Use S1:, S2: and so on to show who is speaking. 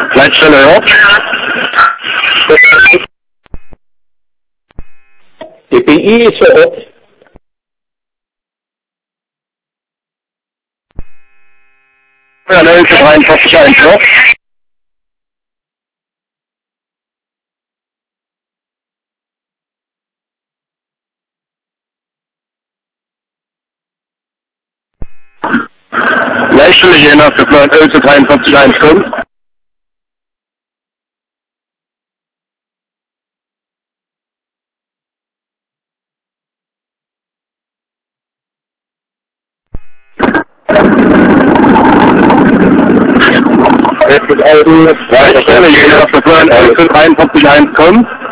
S1: Leitstelle, ja. DPI ist vor Ort. Ja, 43 ja. Leitstelle Jena für 43 kommt. Leitstelle Jena für 43 kommt.